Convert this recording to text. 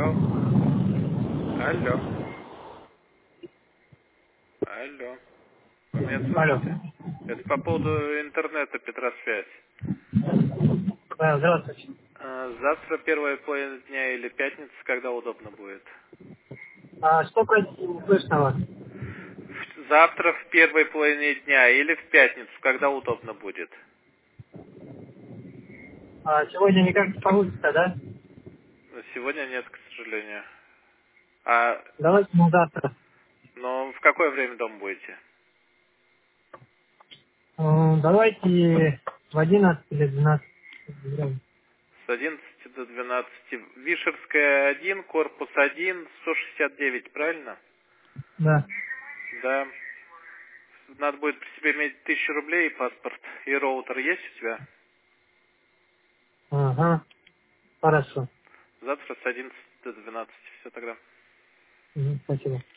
Алло. Алло. Алло. Вы меня Алло. слышите? Это по поводу интернета Петросвязь. Да, здравствуйте. Завтра первая половина дня или пятница, когда удобно будет? А что простите, не слышно вас? Завтра в первой половине дня или в пятницу, когда удобно будет? А сегодня никак не получится, да? Но сегодня нет, к сожалению. Давайте на завтра. Но в какое время дома будете? Давайте в 11 или 12. Выбираем. С 11 до 12. Вишерская 1, корпус 1, 169, правильно? Да. Да. Надо будет при себе иметь 1000 рублей и паспорт. И роутер есть у тебя? Ага. Хорошо. Завтра с 11 до 12. Все тогда. Спасибо.